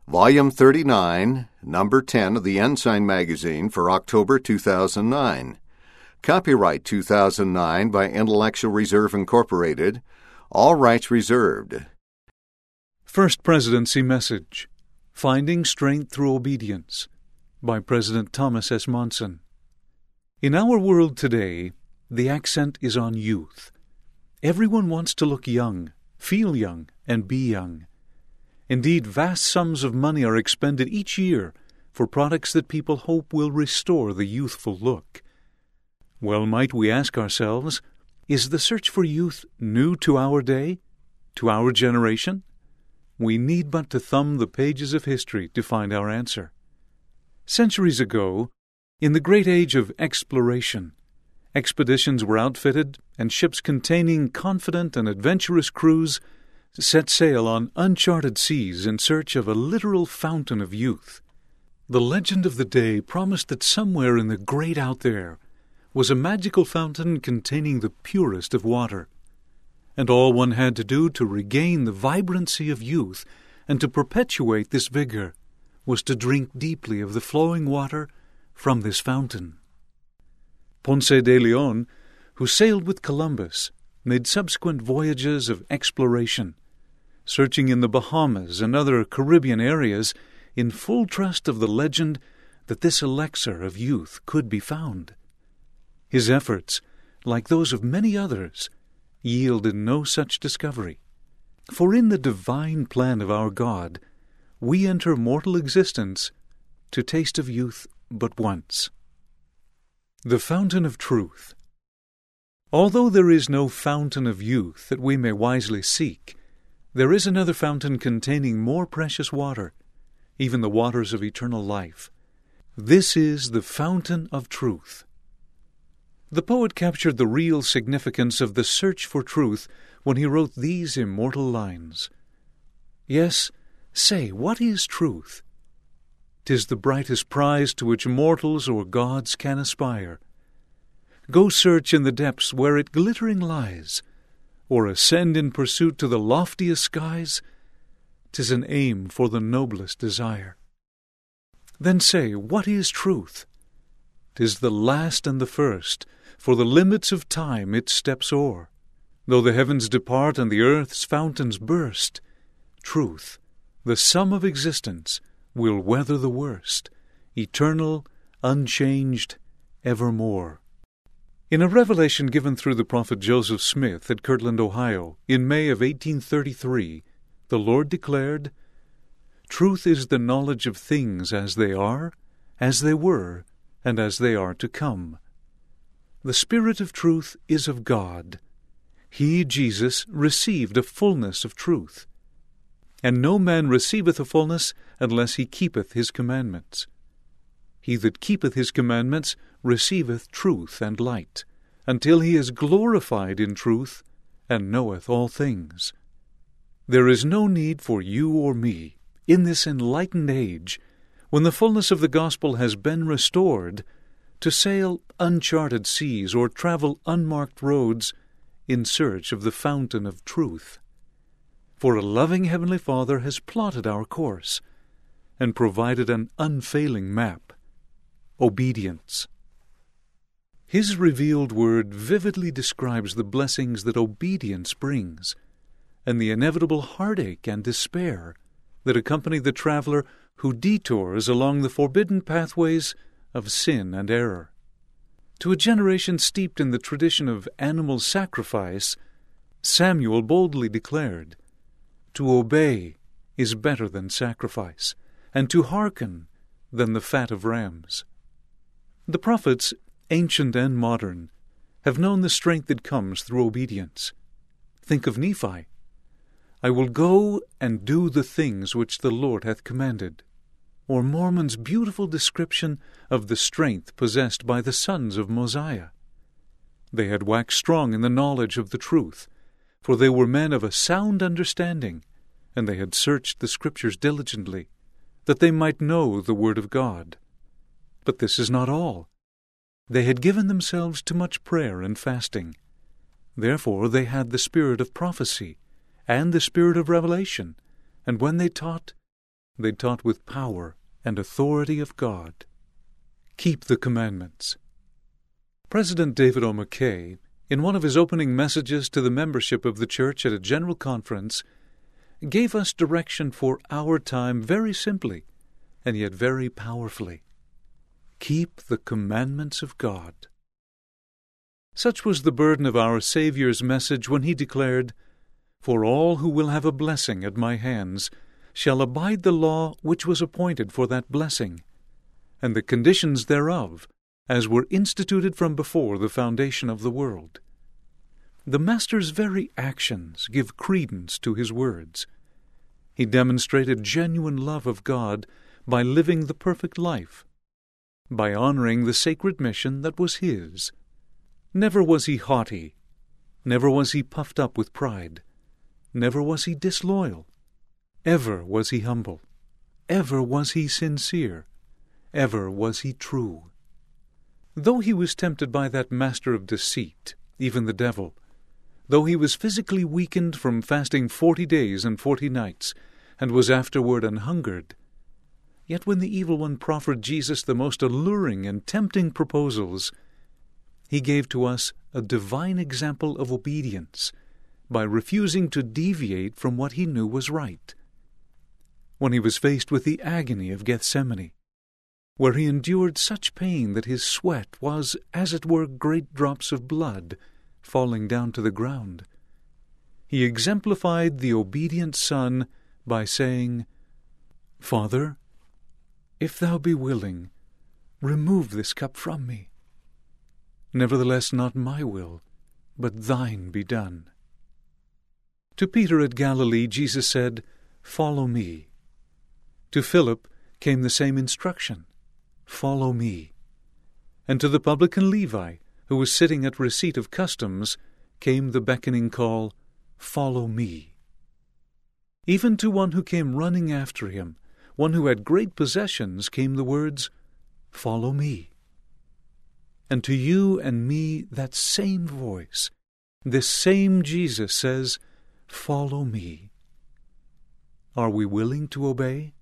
Volume 39, Number 10 of the Ensign Magazine for October 2009. Copyright 2009 by Intellectual Reserve Incorporated. All rights reserved. First Presidency Message: Finding Strength Through Obedience by President Thomas S. Monson. In our world today, the accent is on youth. Everyone wants to look young, feel young, and be young. Indeed, vast sums of money are expended each year for products that people hope will restore the youthful look. Well, might we ask ourselves, is the search for youth new to our day, to our generation? We need but to thumb the pages of history to find our answer. Centuries ago, in the great age of exploration, expeditions were outfitted and ships containing confident and adventurous crews set sail on uncharted seas in search of a literal fountain of youth. The legend of the day promised that somewhere in the great out there was a magical fountain containing the purest of water, and all one had to do to regain the vibrancy of youth and to perpetuate this vigor was to drink deeply of the flowing water from this fountain. Ponce de Leon, who sailed with Columbus, made subsequent voyages of exploration, searching in the Bahamas and other Caribbean areas in full trust of the legend that this elixir of youth could be found. His efforts, like those of many others, yielded no such discovery. For in the divine plan of our God, we enter mortal existence to taste of youth but once. The Fountain of Truth. Although there is no fountain of youth that we may wisely seek, there is another fountain containing more precious water, even the waters of eternal life. This is the Fountain of Truth. The poet captured the real significance of the search for truth when he wrote these immortal lines. Yes, say, what is truth? 'Tis the brightest prize to which mortals or gods can aspire. Go search in the depths where it glittering lies, or ascend in pursuit to the loftiest skies. 'Tis an aim for the noblest desire. Then say, what is truth? 'Tis the last and the first, for the limits of time it steps o'er. Though the heavens depart and the earth's fountains burst, truth, the sum of existence, will weather the worst, eternal, unchanged, evermore. In a revelation given through the prophet Joseph Smith at Kirtland, Ohio, in May of 1833, the Lord declared, "Truth is the knowledge of things as they are, as they were, and as they are to come. The Spirit of truth is of God. He, Jesus, received a fullness of truth. And no man receiveth a fullness unless he keepeth his commandments. He that keepeth his commandments receiveth truth and light, until he is glorified in truth, and knoweth all things." There is no need for you or me, in this enlightened age, when the fullness of the gospel has been restored, to sail uncharted seas or travel unmarked roads in search of the fountain of truth. For a loving Heavenly Father has plotted our course and provided an unfailing map: obedience. His revealed word vividly describes the blessings that obedience brings, and the inevitable heartache and despair that accompany the traveler who detours along the forbidden pathways of sin and error. To a generation steeped in the tradition of animal sacrifice, Samuel boldly declared, "To obey is better than sacrifice, and to hearken than the fat of rams." The prophets, ancient and modern, have known the strength that comes through obedience. Think of Nephi. "I will go and do the things which the Lord hath commanded." Or Mormon's beautiful description of the strength possessed by the sons of Mosiah. They had waxed strong in the knowledge of the truth, for they were men of a sound understanding, and they had searched the Scriptures diligently, that they might know the Word of God. But this is not all. They had given themselves to much prayer and fasting. Therefore they had the spirit of prophecy and the spirit of revelation, and when they taught, They taught with power and authority of God. Keep the commandments. President David O. McKay, in one of his opening messages to the membership of the church at a general conference, gave us direction for our time very simply, and yet very powerfully. Keep the commandments of God. Such was the burden of our Saviour's message when he declared, "For all who will have a blessing at my hands shall abide the law which was appointed for that blessing, and the conditions thereof, as were instituted from before the foundation of the world." The Master's very actions give credence to his words. He demonstrated genuine love of God by living the perfect life, by honoring the sacred mission that was his. Never was he haughty, never was he puffed up with pride, never was he disloyal, ever was he humble, ever was he sincere, ever was he true. Though he was tempted by that master of deceit, even the devil, though he was physically weakened from fasting 40 days and 40 nights, and was afterward an-hungered, yet when the evil one proffered Jesus the most alluring and tempting proposals, he gave to us a divine example of obedience by refusing to deviate from what he knew was right. When he was faced with the agony of Gethsemane, where he endured such pain that his sweat was, as it were, great drops of blood falling down to the ground, he exemplified the obedient Son by saying, "Father, if thou be willing, remove this cup from me. Nevertheless, not my will, but thine be done." To Peter at Galilee, Jesus said, "Follow me." To Philip came the same instruction, "Follow me." And to the publican Levi, who was sitting at receipt of customs, came the beckoning call, "Follow me." Even to one who came running after him, one who had great possessions, came the words, "Follow me." And to you and me that same voice, this same Jesus says, "Follow me." Are we willing to obey?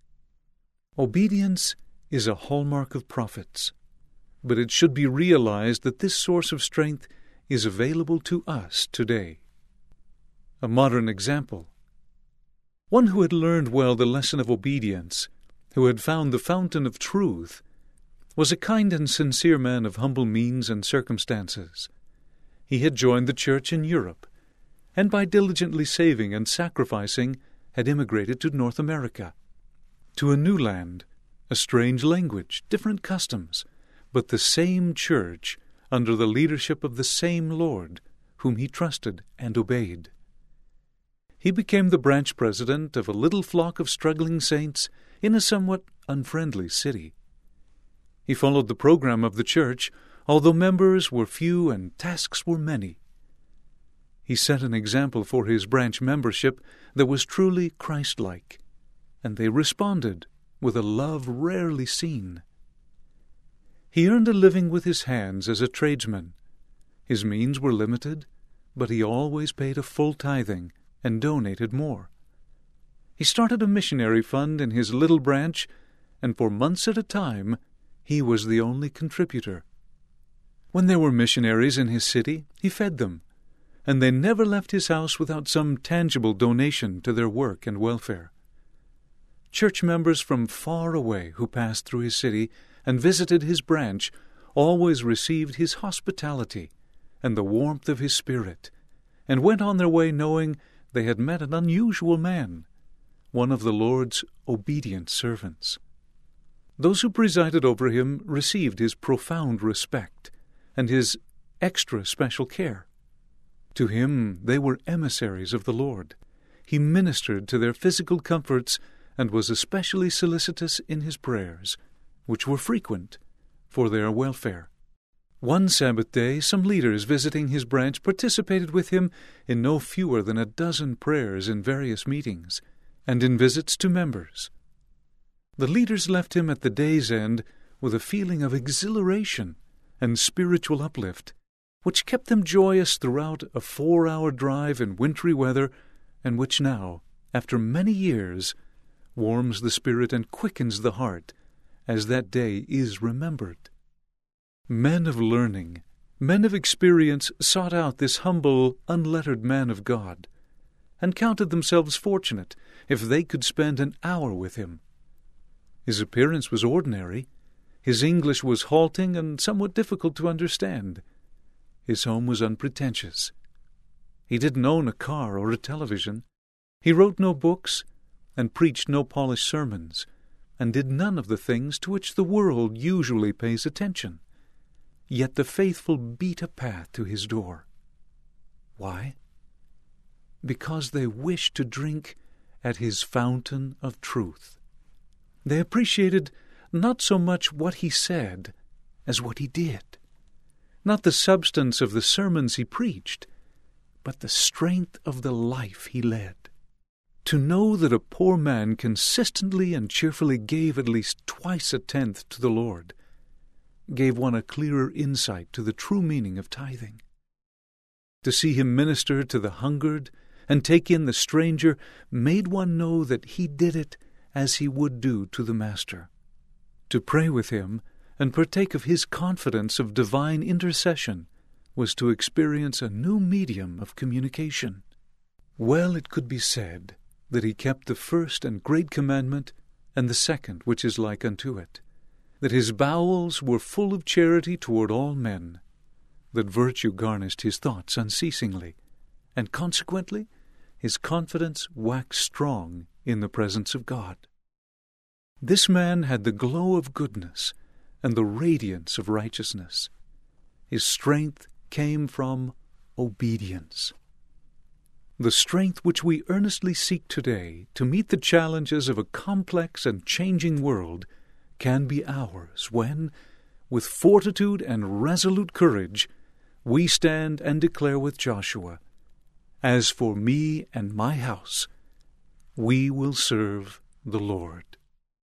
Obedience is a hallmark of prophets, but it should be realized that this source of strength is available to us today. A modern example. One who had learned well the lesson of obedience, who had found the fountain of truth, was a kind and sincere man of humble means and circumstances. He had joined the church in Europe, and by diligently saving and sacrificing had immigrated to North America, to a new land, a strange language, different customs, but the same church under the leadership of the same Lord, whom he trusted and obeyed. He became the branch president of a little flock of struggling saints in a somewhat unfriendly city. He followed the program of the church, although members were few and tasks were many. He set an example for his branch membership that was truly Christ-like, and they responded with a love rarely seen. He earned a living with his hands as a tradesman. His means were limited, but he always paid a full tithing and donated more. He started a missionary fund in his little branch, and for months at a time he was the only contributor. When there were missionaries in his city, he fed them, and they never left his house without some tangible donation to their work and welfare. Church members from far away who passed through his city and visited his branch always received his hospitality and the warmth of his spirit, and went on their way knowing they had met an unusual man, one of the Lord's obedient servants. Those who presided over him received his profound respect and his extra special care. To him they were emissaries of the Lord. He ministered to their physical comforts and was especially solicitous in his prayers, which were frequent, for their welfare. One Sabbath day, some leaders visiting his branch participated with him in no fewer than 12 prayers in various meetings, and in visits to members. The leaders left him at the day's end with a feeling of exhilaration and spiritual uplift, which kept them joyous throughout a 4-hour drive in wintry weather, and which now, after many years, warms the spirit and quickens the heart, as that day is remembered. Men of learning, men of experience sought out this humble, unlettered man of God, and counted themselves fortunate if they could spend an hour with him. His appearance was ordinary, his English was halting and somewhat difficult to understand. His home was unpretentious. He didn't own a car or a television. He wrote no books and preached no polished sermons, and did none of the things to which the world usually pays attention. Yet the faithful beat a path to his door. Why? Because they wished to drink at his fountain of truth. They appreciated not so much what he said as what he did, not the substance of the sermons he preached, but the strength of the life he led. To know that a poor man consistently and cheerfully gave at least twice a tenth to the Lord gave one a clearer insight to the true meaning of tithing. To see him minister to the hungered and take in the stranger made one know that he did it as he would do to the Master. To pray with him and partake of his confidence of divine intercession was to experience a new medium of communication. Well, it could be said that he kept the first and great commandment and the second which is like unto it, that his bowels were full of charity toward all men, that virtue garnished his thoughts unceasingly, and consequently his confidence waxed strong in the presence of God. This man had the glow of goodness and the radiance of righteousness. His strength came from obedience. The strength which we earnestly seek today to meet the challenges of a complex and changing world can be ours when, with fortitude and resolute courage, we stand and declare with Joshua, "As for me and my house, we will serve the Lord."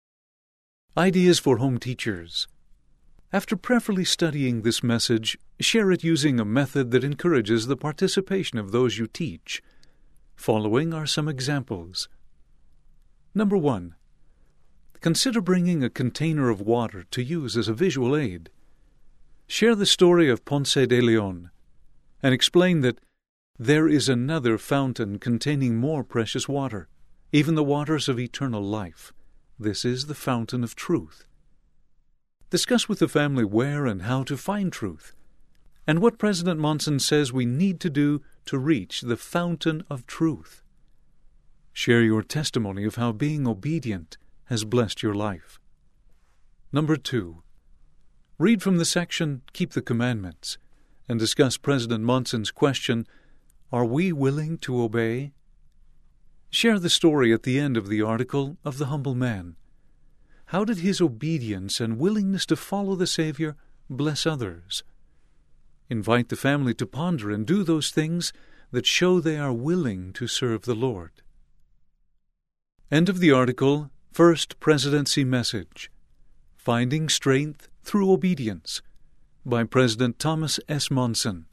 Ideas for home teachers. After prayerfully studying this message, share it using a method that encourages the participation of those you teach. Following are some examples. Number 1. Consider bringing a container of water to use as a visual aid. Share the story of Ponce de Leon and explain that there is another fountain containing more precious water, even the waters of eternal life. This is the fountain of truth. Discuss with the family where and how to find truth, and what President Monson says we need to do to reach the fountain of truth. Share your testimony of how being obedient has blessed your life. Number 2. Read from the section Keep the Commandments and discuss President Monson's question, Are we willing to obey? Share the story at the end of the article of the humble man. How did his obedience and willingness to follow the Savior bless others? Invite the family to ponder and do those things that show they are willing to serve the Lord. End of the article, First Presidency Message, Finding Strength Through Obedience, by President Thomas S. Monson.